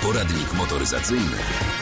Poradnik motoryzacyjny.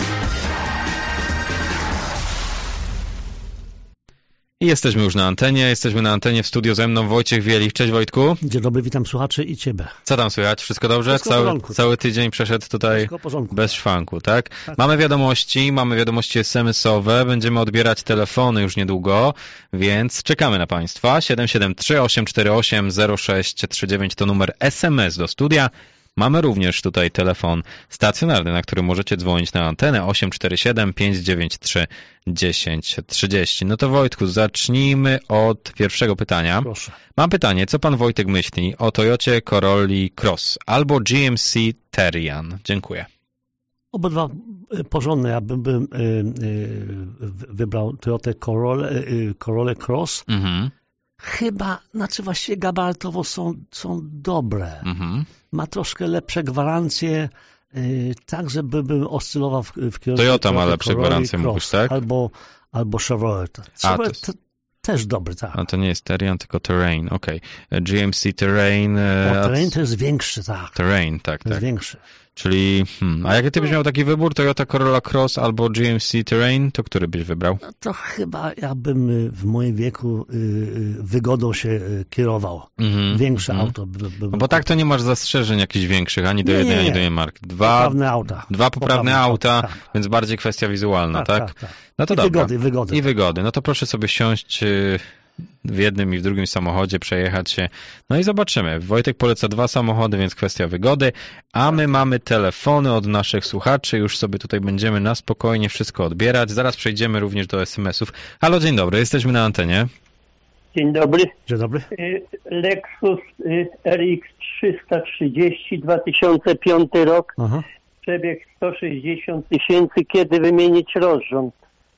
I jesteśmy już na antenie w studiu ze mną Wojciech Wielich. Cześć Wojtku. Dzień dobry, witam słuchaczy i Ciebie. Co tam słychać? Wszystko dobrze? Wszystko w porządku, cały tydzień przeszedł tutaj bez szwanku, tak? Mamy wiadomości SMS-owe, będziemy odbierać telefony już niedługo, więc czekamy na Państwa. 773 848 0639 to numer SMS do studia. Mamy również tutaj telefon stacjonarny, na który możecie dzwonić na antenę 847 593 1030. No to Wojtku, zacznijmy od pierwszego pytania. Proszę. Mam pytanie, co pan Wojtek myśli o Toyocie Corolli Cross albo GMC Terran? Dziękuję. Obydwa porządne. Ja bym wybrał Toyotę Corollę Cross. Mhm. Chyba, właściwie gabarytowo są dobre. Mhm. Ma troszkę lepsze gwarancje, tak żeby bym oscylował w kierunku Toyota ma lepsze gwarancje, mówisz, tak? Albo Chevrolet. Też dobry, tak. A to nie jest Terran, tylko Terrain, okej. GMC Terrain... Terrain to jest większy, tak. Terrain, tak. Jest większy. Czyli, a jaki ty byś miał taki wybór? Toyota Corolla Cross albo GMC Terrain? To który byś wybrał? No to chyba ja bym w moim wieku wygodą się kierował. Większe auto. No bo tak to nie masz zastrzeżeń jakichś większych, ani do jednej, ani do innej marki. Poprawne auta. Dwa poprawne auta, tak. Więc bardziej kwestia wizualna, tak? No to dobra. I wygody. No to proszę sobie siąść w jednym i w drugim samochodzie, przejechać się. No i zobaczymy. Wojtek poleca 2 samochody, więc kwestia wygody. A my mamy telefony od naszych słuchaczy. Już sobie tutaj będziemy na spokojnie wszystko odbierać. Zaraz przejdziemy również do SMS-ów. Halo, dzień dobry. Jesteśmy na antenie. Dzień dobry. Dzień dobry. Lexus RX 330, 2005 rok. Aha. Przebieg 160 000. Kiedy wymienić rozrząd?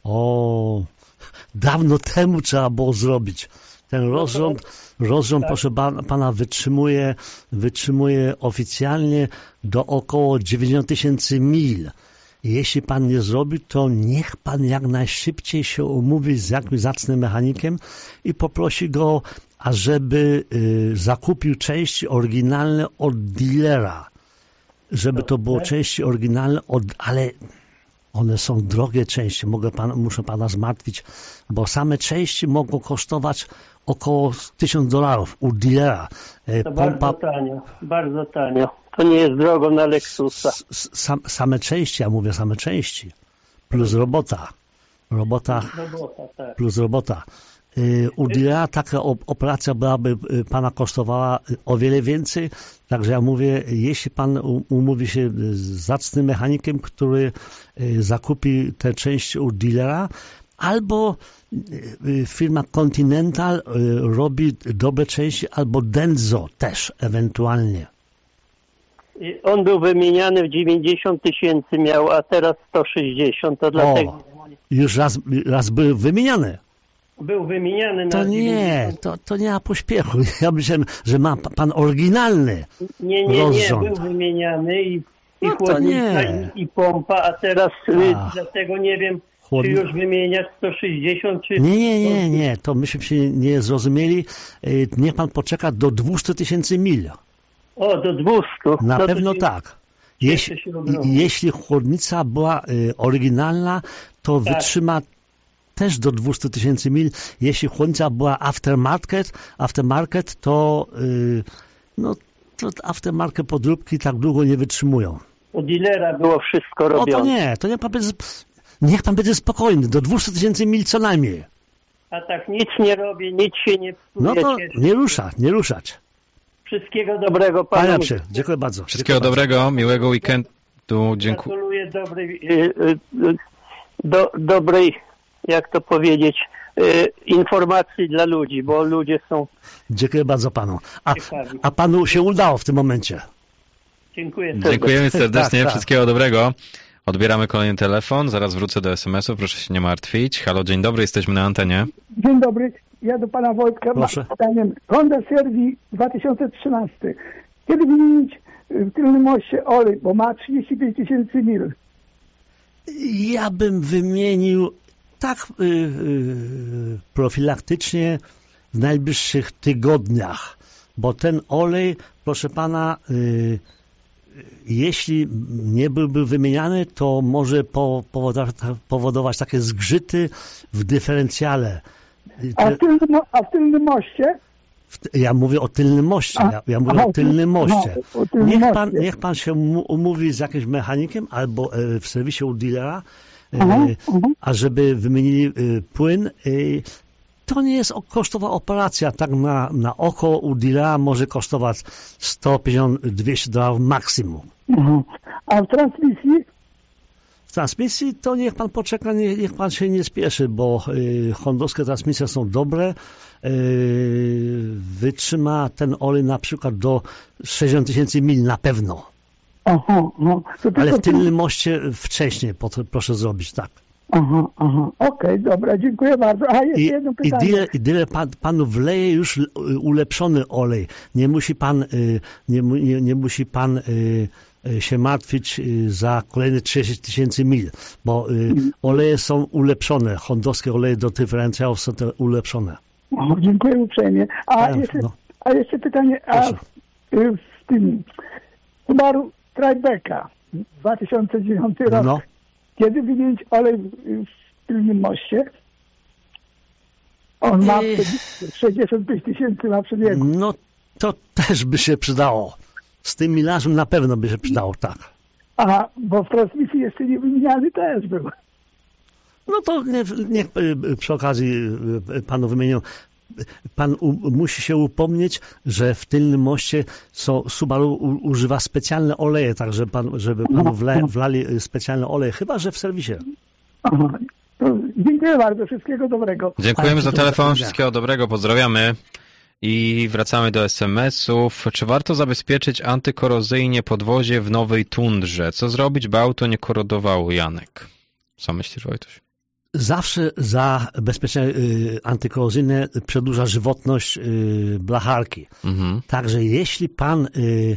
Dawno temu trzeba było zrobić. Ten rozrząd tak. Proszę pana, wytrzymuje oficjalnie do około 90 000 mil. Jeśli pan nie zrobi, to niech pan jak najszybciej się umówi z jakimś zacnym mechanikiem i poprosi go, ażeby zakupił części oryginalne od dealera. Żeby to było części oryginalne, ale one są drogie części. Muszę pana zmartwić, bo same części mogą kosztować około $1000 u dealera. To bardzo tanio. To nie jest drogo na Lexusa. Same części, ja mówię same części. Plus robota. Tak. Plus robota. U dealera taka operacja byłaby pana kosztowała o wiele więcej. Także ja mówię, jeśli pan umówi się z zacnym mechanikiem, który zakupi te części u dealera, albo firma Continental robi dobre części, albo Denso też ewentualnie. On był wymieniany w 90 000 miał, a teraz 160, to dlatego... Już raz były wymieniane. Był wymieniany na... To nie ma pośpiechu. Ja myślałem, że ma pan oryginalny rozrząd. Nie, był wymieniany i chłodnica i pompa, a teraz dlatego nie wiem, czy już wymieniać 160, czy... Nie, to myśmy się nie zrozumieli. Niech pan poczeka do 200 000 mil. Do 200. Na pewno tak. Jeśli chłodnica była oryginalna, to wytrzyma też do 200 000 mil. Jeśli chłodnica była aftermarket, to aftermarket podróbki tak długo nie wytrzymują. U dealera było wszystko robione. To niech pan będzie spokojny. Do 200 000 mil co najmniej. A tak nic nie robię, nic się nie psuje. No to nie ruszać. Wszystkiego dobrego panu. Panie, dziękuję bardzo. Wszystkiego dobrego, miłego weekendu. Dziękuję. Gratuluję dobrej, jak to powiedzieć, informacji dla ludzi, bo ludzie są... Dziękuję bardzo panu. A panu się udało w tym momencie. Dziękuję serdecznie. Dziękujemy serdecznie, tak. Wszystkiego dobrego. Odbieramy kolejny telefon, zaraz wrócę do SMS-u, proszę się nie martwić. Halo, dzień dobry, jesteśmy na antenie. Dzień dobry, ja do pana Wojtka mam pytanie. Honda CR-V 2013. Kiedy wymienić w tylnym moście olej, bo ma 35 000 mil? Ja bym wymienił tak profilaktycznie w najbliższych tygodniach, bo ten olej, proszę pana, jeśli nie byłby wymieniany, to może powodować takie zgrzyty w dyferencjale. A w tylnym moście? Ja mówię o tylnym moście. Ja mówię o tylnym moście. Niech pan się umówi z jakimś mechanikiem albo w serwisie u dealera, ażeby wymienili płyn. To nie jest kosztowa operacja. Tak na oko u dealera może kosztować $150-200 maksimum. A w transmisji? W transmisji to niech pan poczeka, niech pan się nie spieszy, bo hondowskie transmisje są dobre. Wytrzyma ten olej na przykład do 60 000 mil na pewno. Ale w tylnym moście wcześniej proszę zrobić, tak. Okej, dobra, dziękuję bardzo. A jeszcze jedno pytanie. I dealer panu wleje już ulepszony olej. Nie musi pan się martwić za kolejne 30 000 mil, bo oleje są ulepszone. Hondowskie oleje do dyferencjałów są ulepszone. Dziękuję uprzejmie. A jeszcze pytanie, w tym Subaru Tribec'a 2009 rok, kiedy wymienić olej w tylnym moście? On ma 65 000 na przebiegu. No to też by się przydało. Z tym milarzem na pewno by się przydało, tak. Bo w transmisji jeszcze nie wymieniany też był. No to niech przy okazji panu wymienią. Pan musi się upomnieć, że w tylnym moście Subaru używa specjalne oleje, tak żeby panu wlali specjalne oleje, chyba że w serwisie. Dziękuję bardzo, wszystkiego dobrego. Dziękujemy za telefon, wszystkiego dobrego, pozdrawiamy. I wracamy do SMS-ów. Czy warto zabezpieczyć antykorozyjnie podwozie w nowej tundrze? Co zrobić, by auto nie korodowało? Janek. Co myślisz, Wojtuś? Zawsze zabezpieczenie antykorozyjne przedłuża żywotność blacharki. Także jeśli pan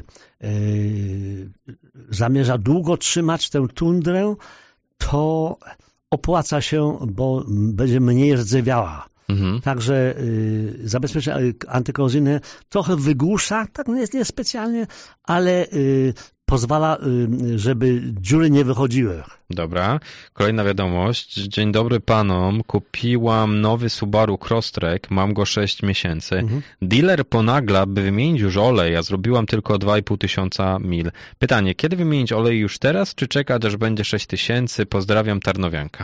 zamierza długo trzymać tę tundrę, to opłaca się, bo będzie mniej rdzewiała. Także zabezpieczenie antykorozyjne trochę wygłusza, tak nie specjalnie, ale pozwala, żeby dziury nie wychodziły. Dobra. Kolejna wiadomość. Dzień dobry panom. Kupiłam nowy Subaru Crosstrek. Mam go 6 miesięcy. Dealer ponagla, by wymienić już olej, a zrobiłam tylko 2500 mil. Pytanie, kiedy wymienić olej już teraz, czy czekać, aż będzie 6000? Pozdrawiam, Tarnowianka.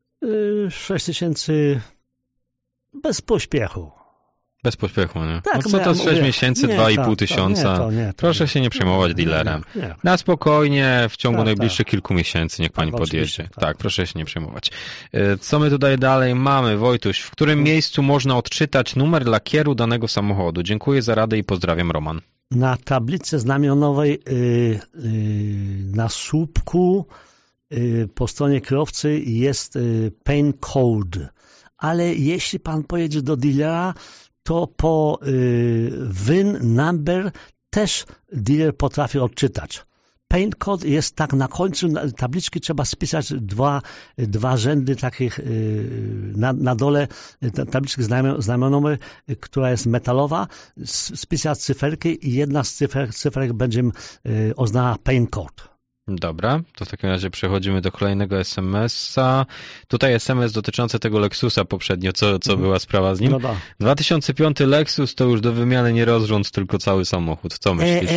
6000 bez pośpiechu. Bez pośpiechu, nie? Tak, no co to 6 miesięcy, 2,5 tysiąca? Proszę się nie przejmować dealerem. Nie. Na spokojnie, w ciągu najbliższych kilku miesięcy niech pani podjedzie. Tak, proszę się nie przejmować. Co my tutaj dalej mamy, Wojtuś? W którym miejscu można odczytać numer lakieru danego samochodu? Dziękuję za radę i pozdrawiam, Roman. Na tablicy znamionowej na słupku po stronie kierowcy jest paint code. Ale jeśli pan pojedzie do dealera, to po VIN number też dealer potrafi odczytać. Paint code jest tak na końcu tabliczki, trzeba spisać dwa rzędy takich na dole tabliczki znamionowej, która jest metalowa, spisać cyferki i jedna z cyferek będzie oznaczała paint code. Dobra, to w takim razie przechodzimy do kolejnego SMS-a. Tutaj SMS dotyczący tego Lexusa poprzednio, co była sprawa z nim. 2005 Lexus to już do wymiany nie rozrząd, tylko cały samochód. Co myślisz?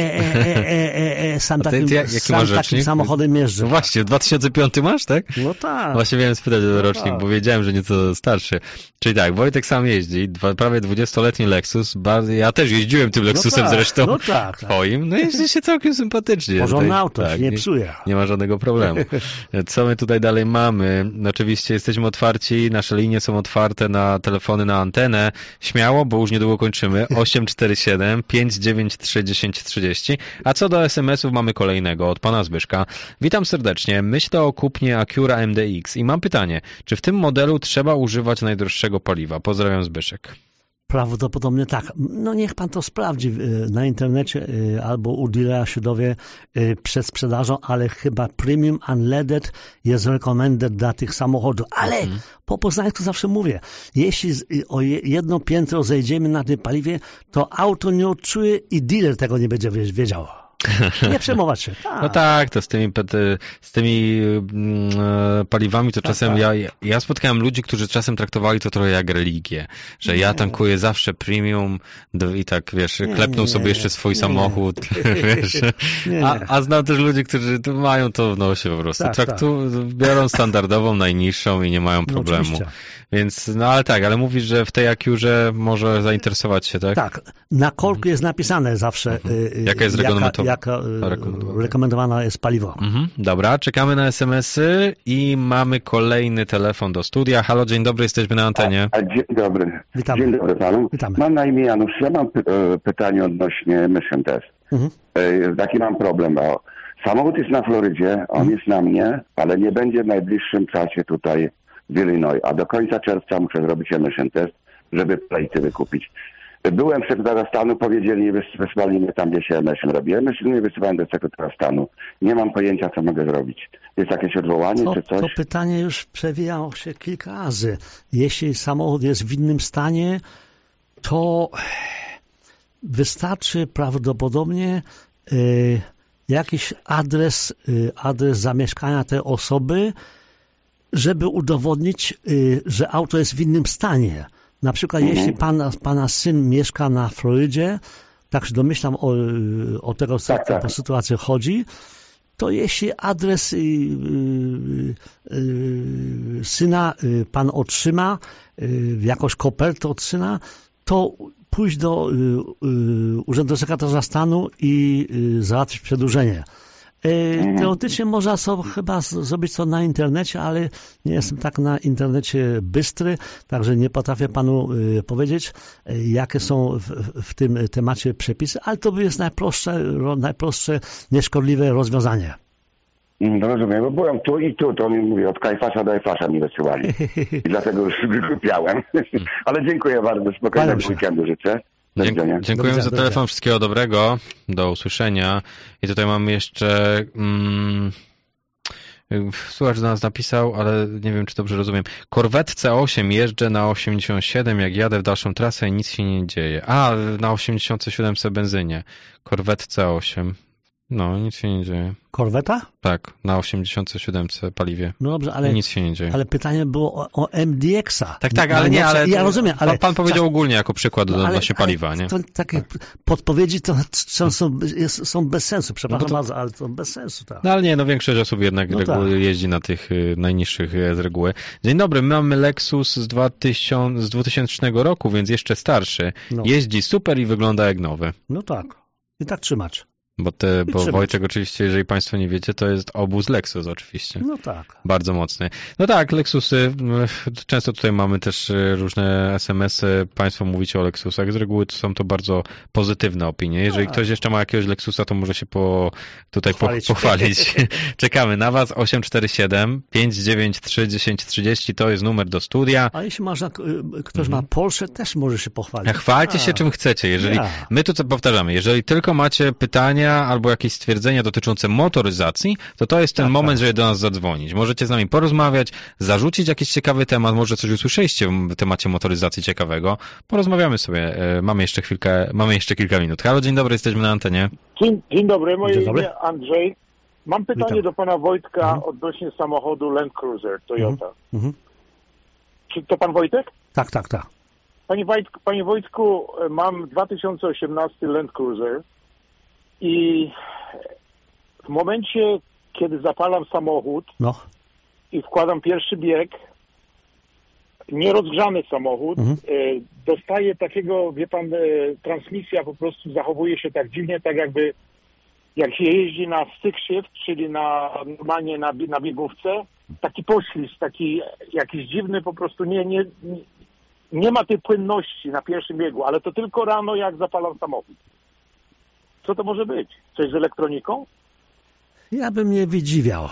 Sam takim samochodem jeżdżę. No właśnie, 2005 masz, tak? No tak. Właśnie miałem spytać o rocznik, bo wiedziałem, że nieco starszy. Czyli tak, Wojtek sam jeździ, prawie 20-letni Lexus. Ja też jeździłem tym Lexusem zresztą. Twoim. No jeździ się całkiem sympatycznie. Porządne auto, się nie psuje. Nie ma żadnego problemu. Co my tutaj dalej mamy? Oczywiście jesteśmy otwarci, nasze linie są otwarte na telefony, na antenę. Śmiało, bo już niedługo kończymy. 847 593 1030. A co do SMS-ów mamy kolejnego od pana Zbyszka. Witam serdecznie. Myślę o kupnie Acura MDX i mam pytanie, czy w tym modelu trzeba używać najdroższego paliwa? Pozdrawiam, Zbyszek. Prawdopodobnie tak. No niech pan to sprawdzi na internecie albo u dealera się dowie przed sprzedażą, ale chyba Premium Unleaded jest recommended dla tych samochodów. Ale po poznańsku zawsze mówię, jeśli o jedno piętro zejdziemy na tym paliwie, to auto nie odczuje i dealer tego nie będzie wiedział. Nie przejmować się. No tak, to z tymi paliwami to czasem ja spotkałem ludzi, którzy czasem traktowali to trochę jak religię, że ja tankuję zawsze premium i tak, wiesz, klepną sobie jeszcze swój samochód, wiesz. A znam też ludzi, którzy mają to w nosie po prostu. Biorą standardową, najniższą i nie mają problemu. Więc, ale mówisz, że w tej Acurze może zainteresować się, tak? Tak. Na korku jest napisane zawsze, jaka jest rekomendowana jest paliwo. Dobra, czekamy na SMS-y i mamy kolejny telefon do studia. Halo, dzień dobry, jesteśmy na antenie. Dzień dobry. Witamy. Dzień dobry panu. Witamy. Mam na imię Janusz. Ja mam pytanie odnośnie Mission Test. Taki mam problem, bo samochód jest na Florydzie, on jest na mnie, ale nie będzie w najbliższym czasie tutaj w Illinois, a do końca czerwca muszę zrobić Mission Test, żeby plejty wykupić. Byłem w sekretarza stanu, powiedzieli, wysłali mnie tam, gdzie się MSM robi. MSM nie wysyłałem do sekretarza stanu. Nie mam pojęcia, co mogę zrobić. Jest jakieś odwołanie, czy coś? To pytanie już przewijało się kilka razy. Jeśli samochód jest w innym stanie, to wystarczy prawdopodobnie jakiś adres zamieszkania tej osoby, żeby udowodnić, że auto jest w innym stanie. Na przykład jeśli pana syn mieszka na Florydzie, tak się domyślam o tego, co po sytuację chodzi, to jeśli adres syna pan otrzyma, jakąś kopertę od syna, to pójść do Urzędu Sekretarza Stanu i załatwić przedłużenie. Teoretycznie można chyba zrobić to na internecie, ale nie jestem tak na internecie bystry, także nie potrafię panu powiedzieć, jakie są w tym temacie przepisy, ale to jest najprostsze, nieszkodliwe rozwiązanie. No rozumiem, bo byłem tu i tu, to mi mówię, od Kajfasza do Ejfasza mi wysyłali. I dlatego już wykupiałem. Ale dziękuję bardzo, spokojnego weekendu życzę. Dziękujemy za telefon, wszystkiego dobrego, do usłyszenia. I tutaj mamy jeszcze słuchacz do nas napisał, ale nie wiem, czy dobrze rozumiem. Corvette C8 jeżdżę na 87, jak jadę w dalszą trasę i nic się nie dzieje. Na 87 benzynie. Corvette C8. No, nic się nie dzieje. Korweta? Tak, na 87 paliwie. No dobrze, ale nic się nie dzieje. Ale pytanie było o MDX-a. Tak, ale nie, ale ja rozumiem, ale pan powiedział ogólnie jako przykład odnośnie paliwa, nie? To takie podpowiedzi to są bez sensu, przepraszam bardzo, ale to bez sensu. Tak. No ale nie, większość osób jednak jeździ na tych najniższych z reguły. Dzień dobry, my mamy Lexus z 2000 roku, więc jeszcze starszy. Jeździ super i wygląda jak nowy. No tak, i tak trzymać. Bo Wojciech oczywiście, jeżeli państwo nie wiecie, to jest obóz Lexus oczywiście. No tak. Bardzo mocny. No tak, Lexusy, często tutaj mamy też różne SMS-y, państwo mówicie o Lexusach, z reguły są to bardzo pozytywne opinie. Jeżeli ktoś jeszcze ma jakiegoś Lexusa, to może się pochwalić. Czekamy na was, 847 593 1030, to jest numer do studia. A jeśli ktoś ma Porsche, też może się pochwalić. Chwalcie się czym chcecie. Jeżeli my tu co powtarzamy, jeżeli tylko macie pytania albo jakieś stwierdzenia dotyczące motoryzacji, to jest ten moment, żeby do nas zadzwonić. Możecie z nami porozmawiać, zarzucić jakiś ciekawy temat, może coś usłyszeliście w temacie motoryzacji ciekawego. Porozmawiamy sobie. Mamy jeszcze kilka minut. Halo, dzień dobry, jesteśmy na antenie. Dzień dobry, moje imię Andrzej. Mam pytanie do pana Wojtka odnośnie samochodu Land Cruiser Toyota. Czy to pan Wojtek? Tak. Panie Wojtku, mam 2018 Land Cruiser i w momencie, kiedy zapalam samochód i wkładam pierwszy bieg, nierozgrzany samochód, dostaje takiego, wie pan, transmisja po prostu zachowuje się tak dziwnie, tak jakby jak się jeździ na stick shift, czyli normalnie na biegówce, taki poślizg, taki jakiś dziwny, po prostu nie ma tej płynności na pierwszym biegu, ale to tylko rano, jak zapalam samochód. Co to może być? Coś z elektroniką? Ja bym nie wydziwiał.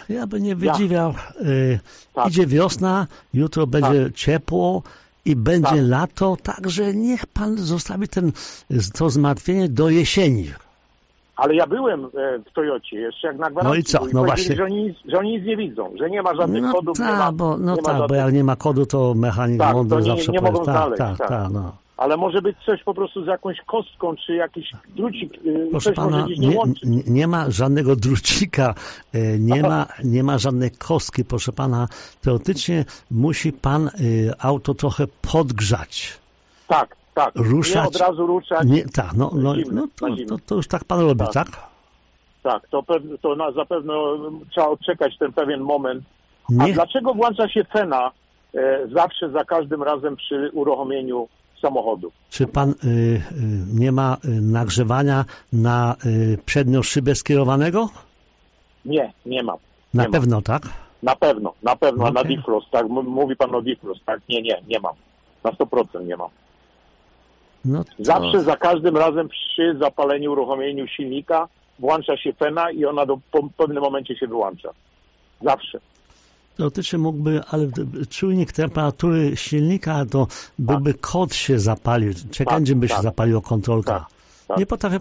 Idzie wiosna, jutro będzie ciepło i będzie lato, także niech pan zostawi to zmartwienie do jesieni. Ale ja byłem w Toyocie jeszcze jak na gwarancji. No i co? No właśnie. Że oni nic nie widzą, że nie ma żadnych kodów. Bo jak nie ma kodu, to mechanik mądry zawsze nie mogą znaleźć. ale może być coś po prostu z jakąś kostką, czy jakiś drucik, proszę coś pana, może gdzieś nie łączyć. Nie ma żadnego drucika, nie ma żadnej kostki, proszę pana. Teoretycznie musi pan auto trochę podgrzać. Tak. Ruszać. Nie od razu ruszać. Tak, to już tak pan robi, tak? Tak, to zapewne trzeba odczekać ten pewien moment. A dlaczego włącza się fena zawsze, za każdym razem przy uruchomieniu samochodu? Czy pan nie ma nagrzewania na przednią szybę skierowanego? Nie mam. Na pewno, tak? Na pewno, Okay. na defrost, tak? Mówi pan o defrost, tak? Nie mam. Na 100% nie mam. No to... Zawsze, za każdym razem przy zapaleniu, uruchomieniu silnika włącza się fena i ona po pewnym momencie się wyłącza. Zawsze. Teoretycznie mógłby, ale czujnik temperatury silnika, to byłby kod się zapalił. Czekając, by się zapaliła kontrolka. Tak. Nie potrafię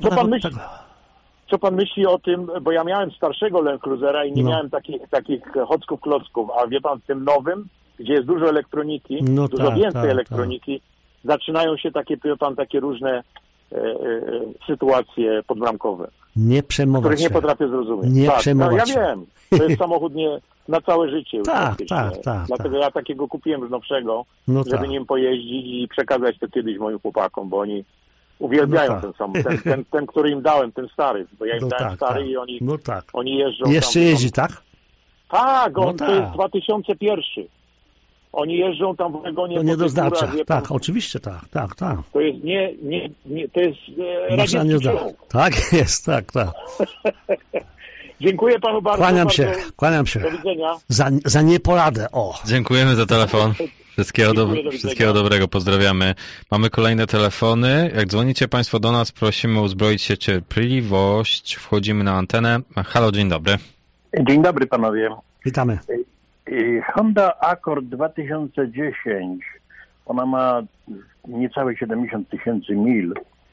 Co pan myśli o tym, bo ja miałem starszego Land Cruisera i nie miałem takich hocków klocków, a wie pan, w tym nowym, gdzie jest dużo elektroniki, dużo więcej elektroniki, zaczynają się takie różne sytuacje podbramkowe. Nie przejmować których się. nie potrafię zrozumieć. Nie przejmować ja wiem. To jest samochód na całe życie. Tak. Dlatego ja takiego kupiłem nowszego, żeby nim pojeździć i przekazać to kiedyś moim chłopakom, bo oni uwielbiają ten samochód. Ten, który im dałem, ten stary. Bo ja im dałem stary i oni jeżdżą. Jeszcze jeździ, tak? Tak, to jest 2001. Oni jeżdżą tam w wagonie. To nie do zdarcia. Tak, oczywiście, tak. To jest to jest radziecki czołg. Tak jest, tak. Dziękuję panu bardzo. Kłaniam się. Do widzenia. Za nieporadę, Dziękujemy za telefon. Wszystkiego dobrego, pozdrawiamy. Mamy kolejne telefony. Jak dzwonicie państwo do nas, prosimy uzbroić się cierpliwość. Wchodzimy na antenę. Halo, dzień dobry. Dzień dobry panowie. Witamy. Honda Accord 2010, ona ma niecałe 70 000 mil.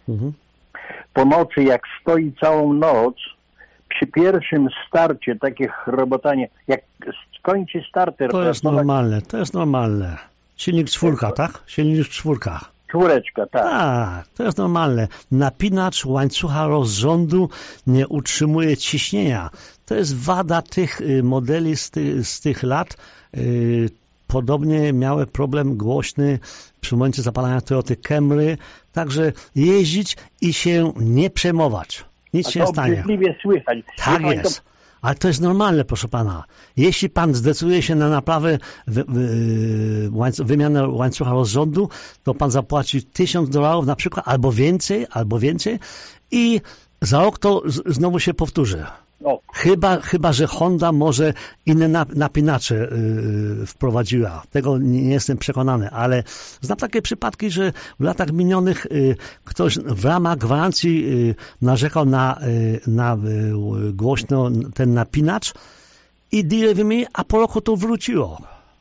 Po nocy, jak stoi całą noc, przy pierwszym starcie, takie chrobotanie, jak skończy starter... To jest normalne. Silnik 4, tak? Silnik 4. Czwóreczka, tak. Tak, to jest normalne. Napinacz łańcucha rozrządu nie utrzymuje ciśnienia. To jest wada tych modeli z tych lat. Podobnie miały problem głośny przy momencie zapalania Toyoty Camry. Także jeździć i się nie przejmować. Nic się nie stanie. To obrzydliwie słychać. Tak jest. Ale to jest normalne, proszę pana. Jeśli pan zdecyduje się na naprawę, wymianę łańcucha rozrządu, to pan zapłaci $1000 na przykład, albo więcej i za rok to znowu się powtórzy. Chyba, że Honda może inne napinacze wprowadziła. Tego nie jestem przekonany, ale znam takie przypadki, że w latach minionych ktoś w ramach gwarancji narzekał na głośno ten napinacz i dealer wymienił, a po roku to wróciło.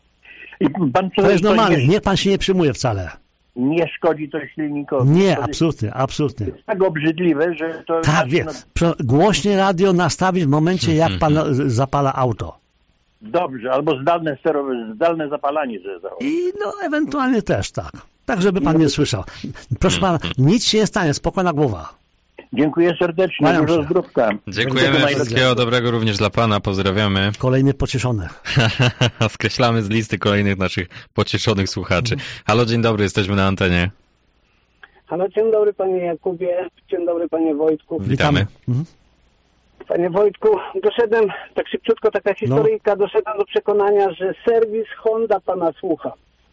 To jest normalne, niech pan się nie przejmuje wcale. Nie szkodzi to silnikowi. Nie, absolutnie. Jest tak obrzydliwe, że to... Tak, wie. Głośnie radio nastawić w momencie, jak pan zapala auto. Dobrze, albo zdalne zapalanie. I ewentualnie też tak. Tak, żeby pan nie słyszał. Proszę pana, nic się nie stanie, spokojna głowa. Dziękuję serdecznie, dużo zdrówka. Dziękujemy, wszystkiego dobrego również dla pana, pozdrawiamy. Kolejny pocieszony. Skreślamy z listy kolejnych naszych pocieszonych słuchaczy. Halo, dzień dobry, jesteśmy na antenie. Halo, dzień dobry panie Jakubie, dzień dobry panie Wojtku. Witamy. Panie Wojtku, doszedłem, tak szybciutko taka historyjka, doszedłem do przekonania, że serwis Honda pana słucha.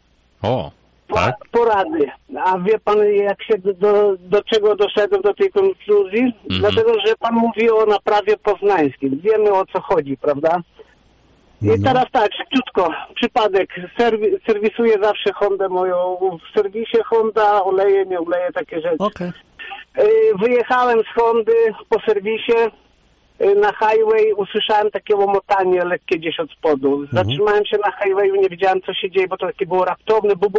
Tak? Porady. A wie pan, jak się do czego doszedłem do tej konkluzji? Dlatego, że pan mówi o naprawie poznańskiej. Wiemy, o co chodzi, prawda? I teraz tak, szybciutko, przypadek. Serwisuję zawsze Hondę moją w serwisie. Honda oleje, nie oleje, takie rzeczy. Okay. Wyjechałem z Hondy po serwisie. Na highway usłyszałem takie łomotanie lekkie gdzieś od spodu. Zatrzymałem się na highwayu, nie wiedziałem, co się dzieje, bo to takie było raptowne, bu.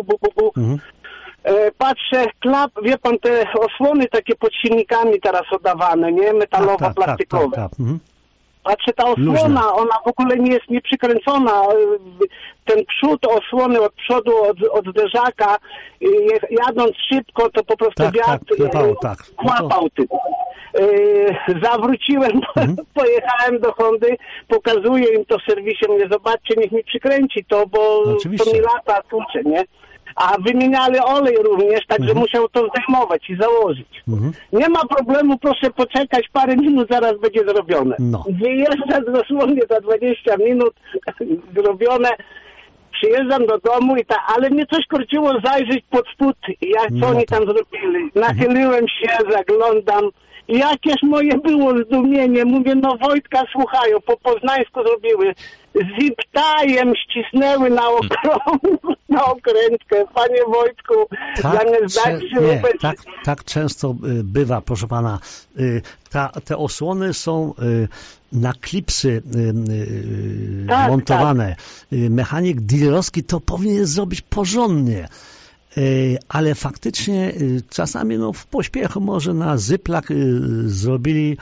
Patrzę, wie pan, te osłony takie pod silnikami teraz oddawane, nie? Metalowo-plastikowe. Patrzę, ta osłona, ona w ogóle nie jest nieprzykręcona. Ten przód osłony od przodu, od zderzaka, jadąc szybko, to po prostu wiatr kłapał tym. Zawróciłem, pojechałem do Hondy, pokazuję im to w serwisie, mówię, zobaczcie, niech mi przykręci to, bo to mi lata tłucze, nie? A wymieniali olej również, także musiał to zdejmować i założyć. Nie ma problemu, proszę poczekać parę minut, zaraz będzie zrobione. Wyjeżdżam dosłownie za 20 minut, zrobione. Przyjeżdżam do domu ale mnie coś korciło zajrzeć pod spód, co oni tam zrobili. Nachyliłem się, zaglądam. Jakież moje było zdumienie. Mówię, Wojtka, słuchają, po poznańsku zrobiły. Zip-tajem ścisnęły na okrętkę. Panie Wojtku, zamiast dać się tak często bywa, proszę pana. Te osłony są na klipsy montowane. Mechanik dealerowski to powinien zrobić porządnie. Ale faktycznie czasami w pośpiechu może na zyplak zrobili,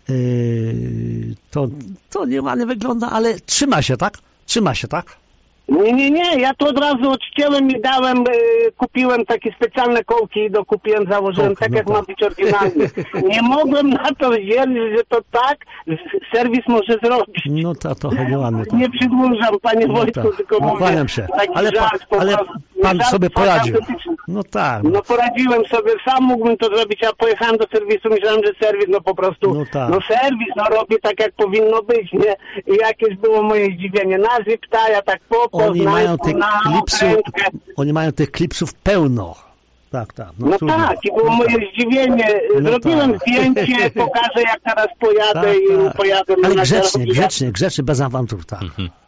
to nieładnie wygląda, ale trzyma się, tak? Trzyma się, tak? Nie, ja to od razu odcięłem i dałem, kupiłem takie specjalne kołki i dokupiłem, założyłem jak ma być oryginalnie. Nie mogłem na to wziąć, że to serwis może zrobić. To trochę nieładnie. Nie przedłużam, panie Wojtku, tylko mówię. Kłaniam się, ale pan sobie poradził. Poradziłem sobie, sam mógłbym to zrobić, a pojechałem do serwisu, myślałem, że serwis, po prostu, serwis, robi tak, jak powinno być, nie? I jakieś było moje zdziwienie. Na zip-taja, tak Oni mają tych klipsów pełno. Tak. I było moje zdziwienie. Zrobiłem zdjęcie, pokażę, jak teraz pojadę i pojadę ale grzecznie, bez awantur, tak.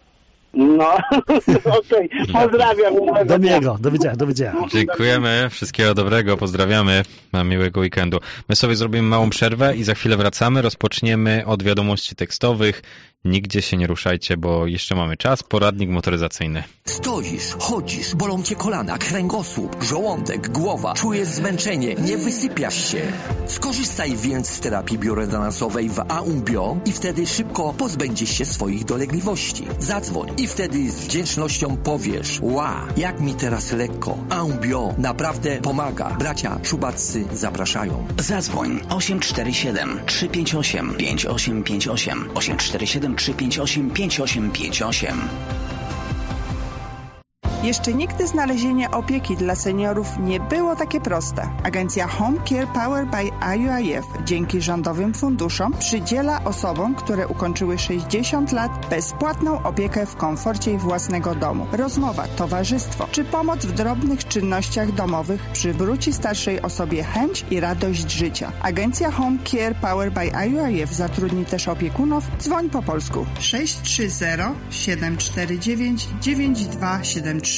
Okej. Pozdrawiam. Do widzenia. Dziękujemy, wszystkiego dobrego, pozdrawiamy, miłego weekendu. My sobie zrobimy małą przerwę i za chwilę wracamy, rozpoczniemy od wiadomości tekstowych. Nigdzie się nie ruszajcie, bo jeszcze mamy czas. Poradnik motoryzacyjny. Stoisz, chodzisz, bolą cię kolana, kręgosłup, żołądek, głowa, czujesz zmęczenie, nie wysypiasz się. Skorzystaj więc z terapii biorezonansowej w AUBio i wtedy szybko pozbędziesz się swoich dolegliwości. Zadzwoń i wtedy z wdzięcznością powiesz: jak mi teraz lekko. AUBio naprawdę pomaga. Bracia Szubaccy zapraszają. Zadzwoń 847 358 5858 847 358 5858. Jeszcze nigdy znalezienie opieki dla seniorów nie było takie proste. Agencja Home Care Powered by IUIF dzięki rządowym funduszom przydziela osobom, które ukończyły 60 lat, bezpłatną opiekę w komforcie własnego domu. Rozmowa, towarzystwo czy pomoc w drobnych czynnościach domowych przywróci starszej osobie chęć i radość życia. Agencja Home Care Powered by IUIF zatrudni też opiekunów. Dzwoń po polsku 630 749 9273.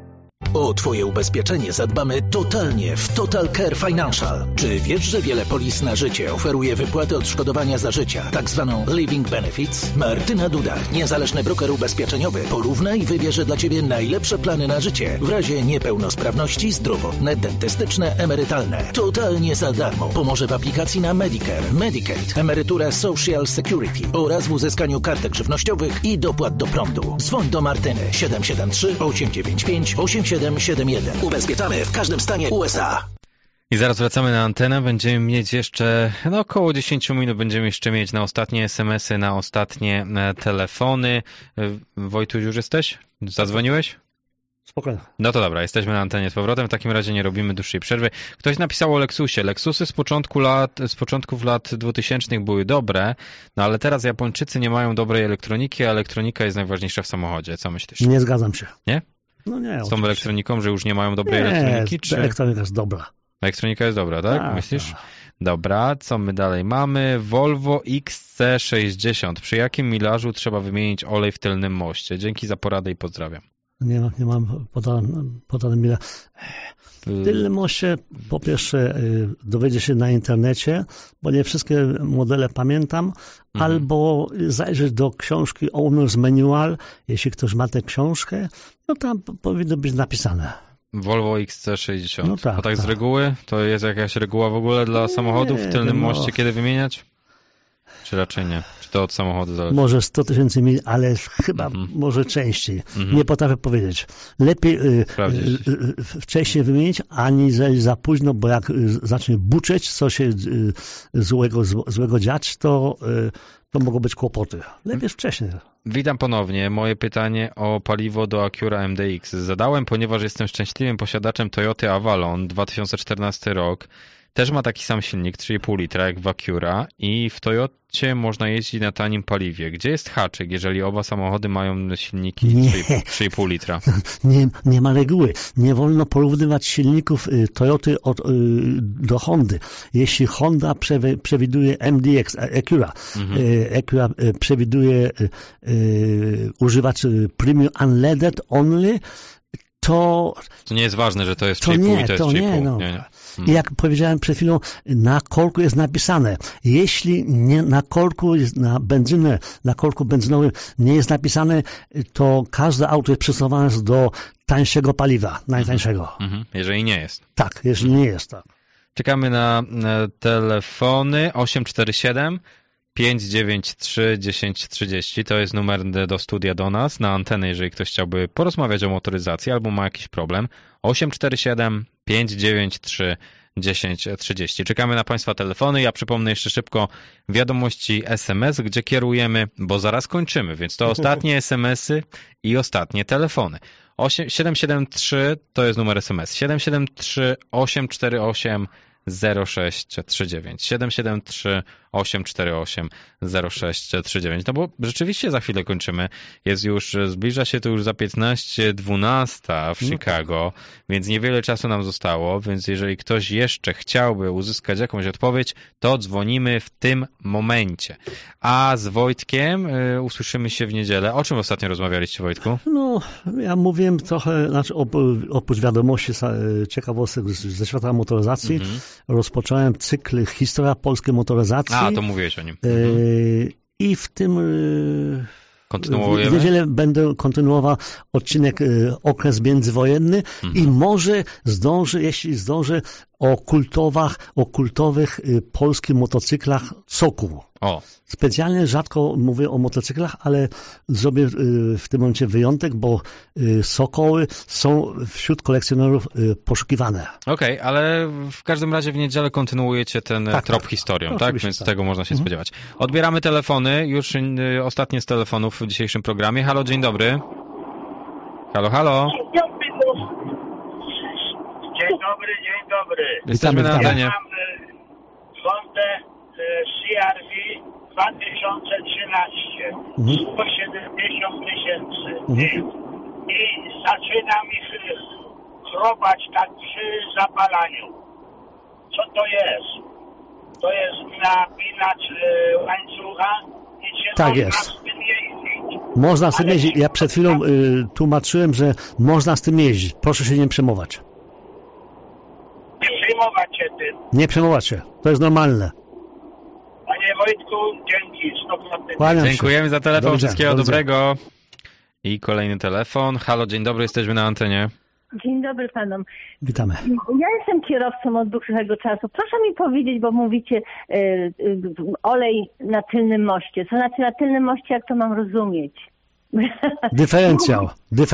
O Twoje ubezpieczenie zadbamy totalnie w Total Care Financial. Czy wiesz, że wiele polis na życie oferuje wypłatę odszkodowania za życia, tak zwaną Living Benefits? Martyna Duda, niezależny broker ubezpieczeniowy, porówna i wybierze dla Ciebie najlepsze plany na życie w razie niepełnosprawności, zdrowotne, dentystyczne, emerytalne. Totalnie za darmo. Pomoże w aplikacji na Medicare, Medicaid, emeryturę Social Security oraz w uzyskaniu kartek żywnościowych i dopłat do prądu. Dzwoń do Martyny 773 895 8771. Ubezpieczamy w każdym stanie USA. I zaraz wracamy na antenę. Będziemy mieć jeszcze około 10 minut. Będziemy jeszcze mieć na ostatnie SMS-y, na ostatnie telefony. Wojtuś, już jesteś? Zadzwoniłeś? Spokojnie. No to dobra, jesteśmy na antenie z powrotem. W takim razie nie robimy dłuższej przerwy. Ktoś napisał o Lexusie. Lexusy z początków lat 2000 były dobre, ale teraz Japończycy nie mają dobrej elektroniki, a elektronika jest najważniejsza w samochodzie. Co myślisz? Nie zgadzam się. Nie? No nie. Z tą elektroniką, że już nie mają dobrej elektroniki? Czy... elektronika jest dobra. Elektronika jest dobra, tak? Myślisz? Dobra, co my dalej mamy? Volvo XC60. Przy jakim milażu trzeba wymienić olej w tylnym moście? Dzięki za poradę i pozdrawiam. Nie mam podane mile. W tylnym moście po pierwsze dowiedzie się na internecie, bo nie wszystkie modele pamiętam, albo zajrzeć do książki Owner's Manual, jeśli ktoś ma tę książkę, tam powinno być napisane. Volvo XC60. A tak z reguły? To jest jakaś reguła w ogóle dla samochodów w tylnym moście, kiedy wymieniać? Czy raczej nie? Czy to od samochodu zależy? Może 100 000 mil, ale chyba może częściej. Nie potrafię powiedzieć. Lepiej wcześniej wymienić, aniżeli za późno, bo jak zacznie buczeć, co się złego dziać, to mogą być kłopoty. Lepiej wcześniej. Witam ponownie. Moje pytanie o paliwo do Acura MDX zadałem, ponieważ jestem szczęśliwym posiadaczem Toyoty Avalon 2014 rok. Też ma taki sam silnik, 3,5 litra jak w Acura i w Toyocie można jeździć na tanim paliwie. Gdzie jest haczyk, jeżeli oba samochody mają silniki 3,5 litra? Nie ma reguły. Nie wolno porównywać silników Toyoty do Hondy. Jeśli Honda przewiduje MDX, Acura przewiduje używać premium unleaded only, to nie jest ważne, że to jest 3,5 i to jest 3,5. Nie. I jak powiedziałem przed chwilą, na korku jest napisane. Jeśli nie na korku, na benzynę, na korku benzynowym nie jest napisane, to każde auto jest przesuwane do tańszego paliwa, najtańszego. Jeżeli nie jest. Tak, jeżeli nie jest. Tak. Czekamy na telefony 847 593 1030. To jest numer do studia do nas, na antenę, jeżeli ktoś chciałby porozmawiać o motoryzacji albo ma jakiś problem. 847 593 1030. Czekamy na Państwa telefony. Ja przypomnę jeszcze szybko wiadomości SMS, gdzie kierujemy, bo zaraz kończymy, więc to ostatnie SMS-y i ostatnie telefony. 773 to jest numer SMS. 773 848 0639 773 848 0639. No bo rzeczywiście za chwilę kończymy. Zbliża się to już za 15:12 w Chicago, więc niewiele czasu nam zostało, więc jeżeli ktoś jeszcze chciałby uzyskać jakąś odpowiedź, to dzwonimy w tym momencie. A z Wojtkiem usłyszymy się w niedzielę. O czym ostatnio rozmawialiście, Wojtku? No, ja mówiłem trochę, oprócz wiadomości ciekawostek ze świata motoryzacji, rozpocząłem cykl Historia polskiej motoryzacji. To mówiłeś o nim. I w tym kontynuujemy? W niedzielę będę kontynuował odcinek okres międzywojenny i może zdążę, jeśli zdążę, o kultowych polskich motocyklach Sokół. Specjalnie rzadko mówię o motocyklach, ale zrobię w tym momencie wyjątek, bo Sokoły są wśród kolekcjonerów poszukiwane. Okej, ale w każdym razie w niedzielę kontynuujecie ten trop historią, tak? Więc tego można się spodziewać. Odbieramy telefony, już ostatnie z telefonów w dzisiejszym programie. Halo, dzień dobry. Halo. Dzień dobry. Jesteśmy na antenie. Ja mam Hondę CR-V 2013, 170 000 i zaczyna mi chrobać tak przy zapalaniu. Co to jest? To jest napinacz łańcucha i się tak można jest. z tym jeździć. Można z tym jeździć. Ja przed chwilą tłumaczyłem, że można z tym jeździć. Proszę się nie przejmować. Nie przejmować się tym. Nie przejmować się. To jest normalne. Panie Wojtku, dzięki. 100%. Dziękujemy za telefon. Wszystkiego dobrego. I kolejny telefon. Halo, dzień dobry, jesteśmy na antenie. Dzień dobry panom. Witamy. Ja jestem kierowcą od dłuższego czasu. Proszę mi powiedzieć, bo mówicie olej na tylnym moście. Co znaczy na tylnym moście, jak to mam rozumieć? Dyferencjał.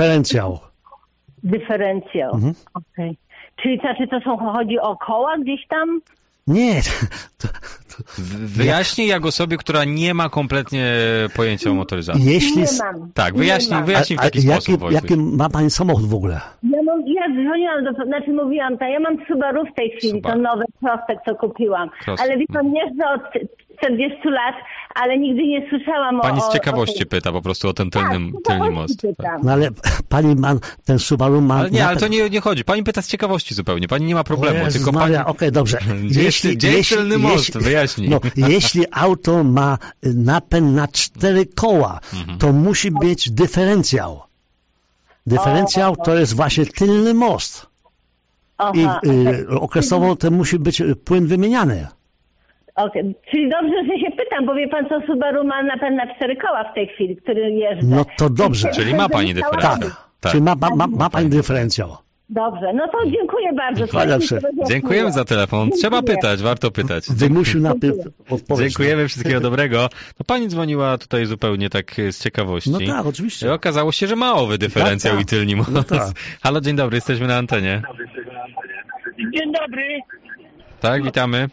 Okej. Czyli znaczy chodzi o koła gdzieś tam? Nie. Wyjaśnij jak osobie, która nie ma kompletnie pojęcia o motoryzacji. Nie mam. Tak, wyjaśnij w taki sposób. Jaki ma pani samochód w ogóle? Ja dzwoniłam mówiłam, ja mam Subaru w tej chwili, to nowy Prospect, co kupiłam. Ale wie pan, jeżdżę od 40 lat, ale nigdy nie słyszałam Pani z ciekawości pyta po prostu o ten tylny most. Tak. No ale pani ma, ten Subaru ma... Ale nie, ale to nie chodzi. Pani pyta z ciekawości zupełnie. Pani nie ma problemu. Tylko pani... Okej, dobrze. Gdzie jest tylny most? Wyjaśnij. No, jeśli auto ma napęd na 4 koła, to musi mieć dyferencjał. Dyferencjał to jest właśnie tylny most. I okresowo to musi być płyn wymieniany. Czyli dobrze, że się pytam, bo wie pan co, Subaru ma napęd na 4 koła w tej chwili, który jeżdżę. No to dobrze. Czyli ma pani dyferencjał. Tak. Czyli ma pani dyferencjał. Dobrze, no to dziękuję bardzo. Dziękujemy za telefon. Trzeba pytać, warto pytać. Wymusił najpierw odpowiedź. Dziękujemy, wszystkiego dobrego. No pani dzwoniła tutaj zupełnie tak z ciekawości. No tak, oczywiście. I okazało się, że małowy dyferencjał i tylni most. No tak. Halo, dzień dobry, jesteśmy na antenie. Dzień dobry. Tak, witamy.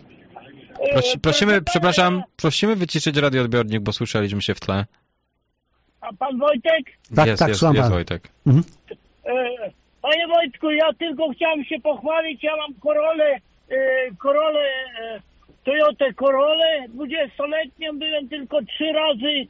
Prosimy wyciszyć radioodbiornik, bo słyszeliśmy się w tle. A pan Wojtek? Tak, jest Wojtek. Mhm. Panie Wojtku, ja tylko chciałem się pochwalić, ja mam Corolę, Toyota Corolę, 20-letnią, byłem tylko 3 razy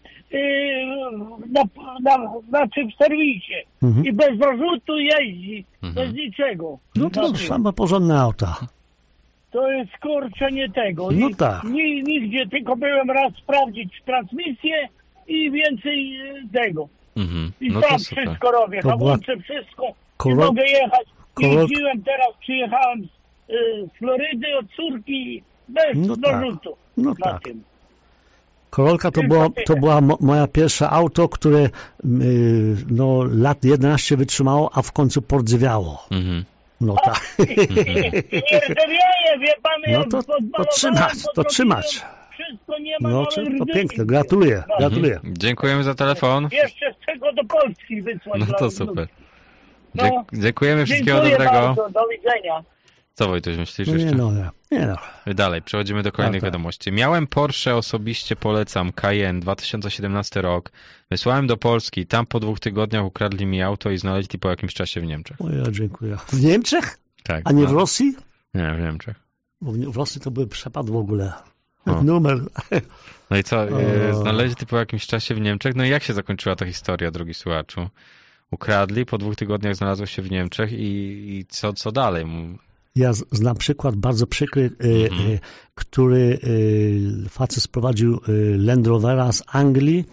w serwisie i bez zarzutu jeździ, bez niczego. No to same porządne auta. To jest kurczę nie tego. No tak. Nigdzie, tylko byłem raz sprawdzić transmisję i więcej tego. I no tam wszystko robię, hamulce, wszystko. Nie mogę jechać. Jeździłem teraz, przyjechałem z Florydy od córki bez zarzutu. No tak. Korolka to była moja pierwsze auto, które lat 11 wytrzymało, a w końcu pordzewiało. No tak. Nie rdzewieje, wie pan, no to trzymać. Wszystko nie ma. No to piękne, gratuluję. Dziękujemy za telefon. Jeszcze z tego do Polski wysłać. No to super. Dziękujemy, wszystkiego dobrego. Bardzo, do widzenia. Co Wojtuś myślisz jeszcze? Nie no. Dalej, przechodzimy do kolejnych wiadomości. Miałem Porsche, osobiście polecam, Cayenne, 2017 rok. Wysłałem do Polski, tam po 2 tygodniach ukradli mi auto i znaleźli po jakimś czasie w Niemczech. Dziękuję. W Niemczech? Tak. A nie w Rosji? Nie, w Niemczech. Bo w Rosji to był przepad w ogóle. Numer. No i co, znaleźli po jakimś czasie w Niemczech? No i jak się zakończyła ta historia, drogi słuchaczu? Ukradli, po 2 tygodniach znalazło się w Niemczech i co dalej? Ja znam przykład bardzo przykry, który facet sprowadził Land Rovera z Anglii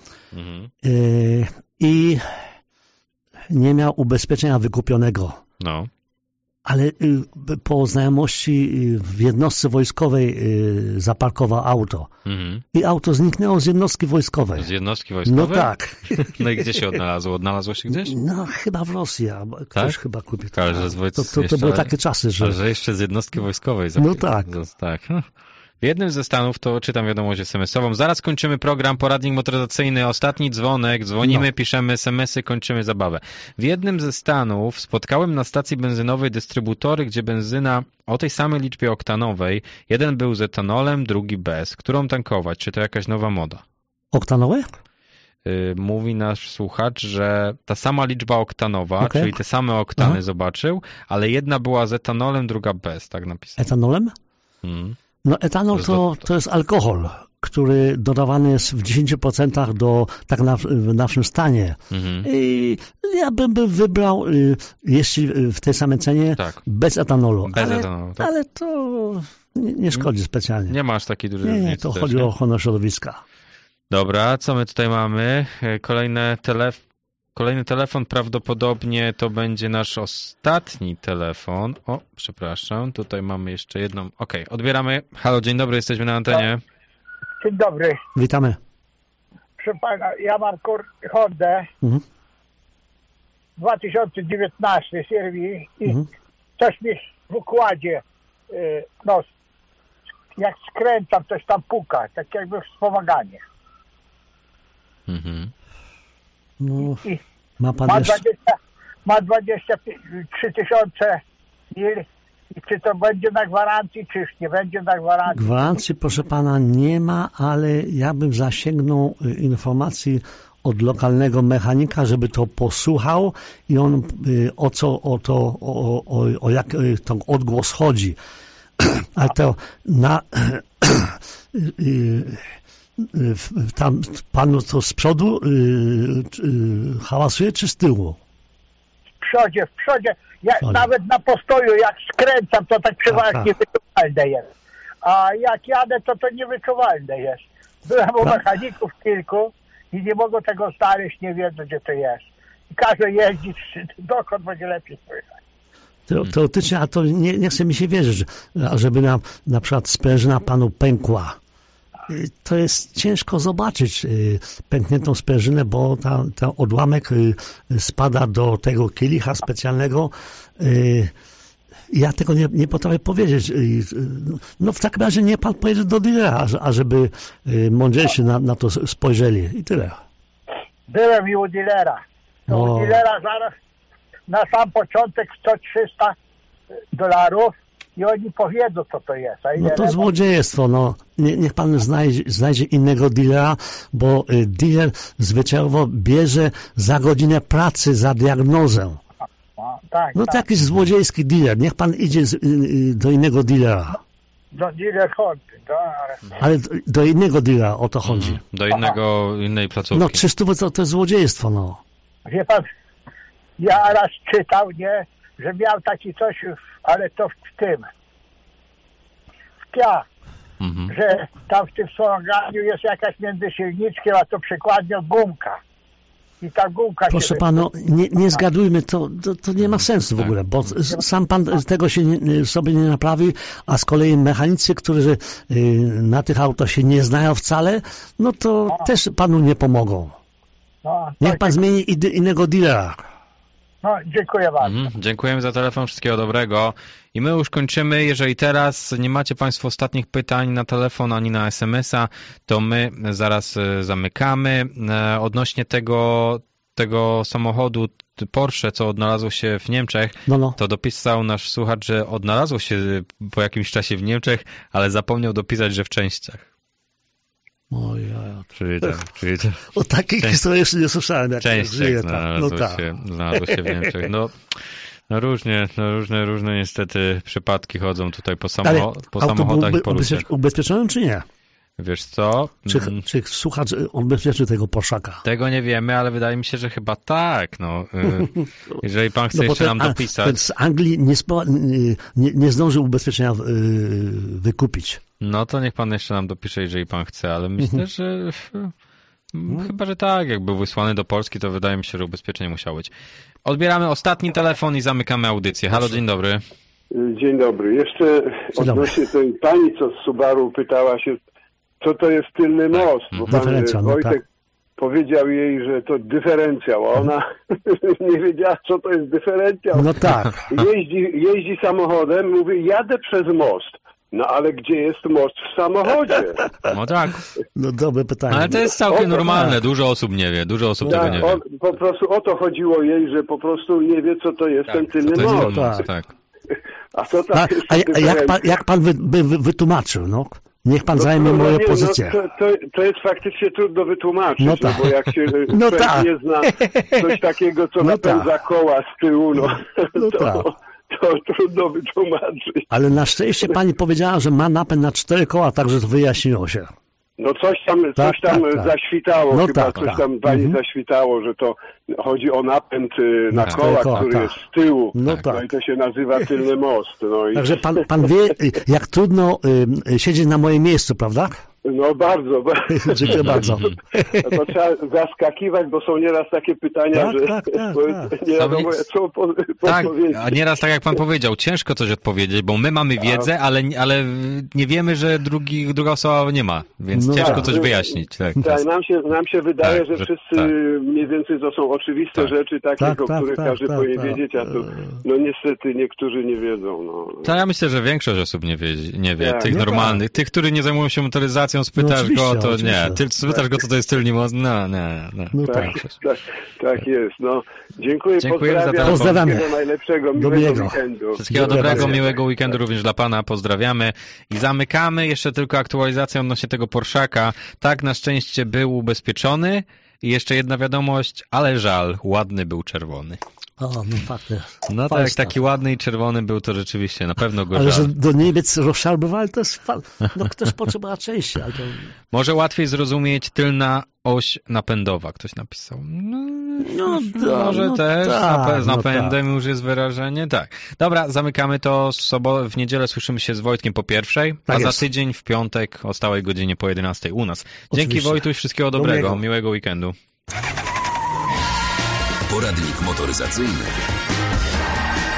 i nie miał ubezpieczenia wykupionego. No. Ale po znajomości w jednostce wojskowej zaparkował auto. I auto zniknęło z jednostki wojskowej. Z jednostki wojskowej? No tak. No i gdzie się odnalazło? Odnalazło się gdzieś? No chyba w Rosji, albo ktoś chyba kupił. To były takie czasy, że... że jeszcze z jednostki wojskowej. No tak. Tak. W jednym ze stanów, to czytam wiadomość SMS-ową, zaraz kończymy program, poradnik motoryzacyjny, ostatni dzwonek, dzwonimy, piszemy SMS-y, kończymy zabawę. W jednym ze stanów spotkałem na stacji benzynowej dystrybutory, gdzie benzyna o tej samej liczbie oktanowej, jeden był z etanolem, drugi bez. Którą tankować? Czy to jakaś nowa moda? Oktanowe? Mówi nasz słuchacz, że ta sama liczba oktanowa, czyli te same oktany zobaczył, ale jedna była z etanolem, druga bez, tak napisano. Etanolem? No etanol to jest alkohol, który dodawany jest w 10% do tak w naszym stanie. I ja bym wybrał, jeśli w tej samej cenie, bez etanolu. Ale to nie szkodzi specjalnie. Nie masz takiej dużej różnicy. Nie, to chodzi o ochronę środowiska. Dobra, co my tutaj mamy? Kolejny telefon, prawdopodobnie to będzie nasz ostatni telefon. O, przepraszam, tutaj mamy jeszcze jedną. Okej, odbieramy. Halo, dzień dobry, jesteśmy na antenie. Dzień dobry. Witamy. Proszę pana, ja mam Hondę 2019 serii i coś mi w układzie, jak skręcam, coś tam puka, tak jakby wspomaganie. No, ma 23 tysiące mil i czy to będzie na gwarancji, czy już nie będzie na gwarancji? Gwarancji, proszę pana, nie ma, ale ja bym zasięgnął informacji od lokalnego mechanika, żeby to posłuchał i on o jak to odgłos chodzi. Ale to tam panu to z przodu hałasuje, czy z tyłu? W przodzie. Ja nawet na postoju, jak skręcam, to tak przeważnie wyczuwalne jest. A jak jadę, to niewyczuwalne jest. Byłem u mechaników kilku i nie mogą tego znaleźć, nie wiedzą, gdzie to jest. I każdy jeździć, dokąd będzie lepiej słychać. Teoretycznie, a to nie chce mi się wierzyć, żeby na przykład sprężyna panu pękła. To jest ciężko zobaczyć pękniętą sprężynę, bo ten odłamek spada do tego kielicha specjalnego. Ja tego nie potrafię powiedzieć. No w takim razie nie pan pojedzie do dealera, ażeby mądrzejsi na to spojrzeli i tyle. Byłem i u dealera. U dealera zaraz na sam początek $100-300 i oni powiedzą, co to jest. No to złodziejstwo, no. Niech pan znajdzie innego dealera, bo dealer zwyczajowo bierze za godzinę pracy, za diagnozę. No taki złodziejski dealer. Niech pan idzie do innego dealera. Do dealer chodzi. Ale do innego dealera o to chodzi. Do innej placówki. No 300 to jest złodziejstwo, no. Wie pan, ja raz czytał, nie, że miał taki coś, ale to w tym. W TIA. Że tam w tym wspomaganiu jest jakaś między silniczkiem, a to przykładnie gumka. I ta gumka proszę pana, nie zgadujmy, to nie ma sensu w ogóle, bo sam pan tego się sobie nie naprawi, a z kolei mechanicy, którzy na tych autach się nie znają wcale, no to też panu nie pomogą. Niech pan zmieni innego dealera. No, dziękuję bardzo. Dziękujemy za telefon, wszystkiego dobrego. I my już kończymy. Jeżeli teraz nie macie państwo ostatnich pytań na telefon ani na SMS-a, to my zaraz zamykamy. Odnośnie tego samochodu Porsche, co odnalazło się w Niemczech, to dopisał nasz słuchacz, że odnalazło się po jakimś czasie w Niemczech, ale zapomniał dopisać, że w częściach. Czyli o takich historiach jeszcze nie słyszałem. Częściach znalazło się w Niemczech. No różne niestety przypadki chodzą tutaj po samochodach i po ludziach. Ubezpieczony czy nie? Wiesz co? Czy słuchacz odbezpieczy tego Porszaka? Tego nie wiemy, ale wydaje mi się, że chyba tak. No, jeżeli pan chce jeszcze nam dopisać. Ten z Anglii nie zdążył ubezpieczenia wykupić. No to niech pan jeszcze nam dopisze, jeżeli pan chce, ale myślę, że chyba, że tak. Jak był wysłany do Polski, to wydaje mi się, że ubezpieczenie musiało być. Odbieramy ostatni telefon i zamykamy audycję. Halo, dzień dobry. Dzień dobry. Jeszcze odnośnie tej pani, co z Subaru pytała się, co to jest tylny most, bo pan Wojtek powiedział jej, że to dyferencjał, a ona nie wiedziała, co to jest dyferencjał. No tak. Jeździ samochodem, mówi, jadę przez most. No ale gdzie jest most w samochodzie? No tak. No dobre pytanie. Ale to jest całkiem normalne, dużo osób nie wie, tego nie wie. Po prostu o to chodziło jej, że po prostu nie wie, co to jest ten tylny most. Tak. A co tam jak pan wytłumaczył, no? Niech pan zajmie moją pozycję. To jest faktycznie trudno wytłumaczyć, bo jak się nie zna coś takiego, co napędza koła z tyłu, to trudno wytłumaczyć. Ale na szczęście pani powiedziała, że ma napęd na 4 koła, także to wyjaśniło się. No coś tam zaświtało, coś tam pani zaświtało, że to chodzi o napęd na koła, który jest z tyłu. No i to się nazywa tylny most. Także pan wie, jak trudno siedzieć na moim miejscu, prawda? No bardzo. Dziękuję bardzo. To trzeba zaskakiwać, bo są nieraz takie pytania, że nie wiadomo, co powiedzieć. A nieraz tak jak pan powiedział, ciężko coś odpowiedzieć, bo my mamy wiedzę, ale nie wiemy, że druga osoba nie ma, więc ciężko coś wyjaśnić. Tak, nam się wydaje, że wszyscy mniej więcej to są oczywiste rzeczy, takie, o których każdy powinien wiedzieć, a to niestety niektórzy nie wiedzą. To ja myślę, że większość osób nie wie, tych normalnych, tych, którzy nie zajmują się motoryzacją, spytasz go, to nie. Ty spytasz go, co to jest tylny most? No tak jest. No, dziękuję za telefon. Pozdrawiamy. Wszystkiego najlepszego, miłego weekendu. Wszystkiego dobrego, miłego weekendu również dla pana. Pozdrawiamy. I zamykamy. Jeszcze tylko aktualizację odnośnie tego Porszaka. Tak, na szczęście był ubezpieczony. I jeszcze jedna wiadomość, ale żal, ładny był czerwony. No tak, taki ładny i czerwony był, to rzeczywiście, na pewno go żal. Ale że do Niemiec rozszarbowali, to jest ktoś potrzeba częściej. Ale to... Może łatwiej zrozumieć tylna oś napędowa, ktoś napisał. Może też, z napędem już jest wyrażenie, tak. Dobra, zamykamy to, w niedzielę słyszymy się z Wojtkiem po 1:00, a za tydzień w piątek o stałej godzinie po 11:00 u nas. Dzięki Wojtuś, wszystkiego dobrego, miłego weekendu. Poradnik motoryzacyjny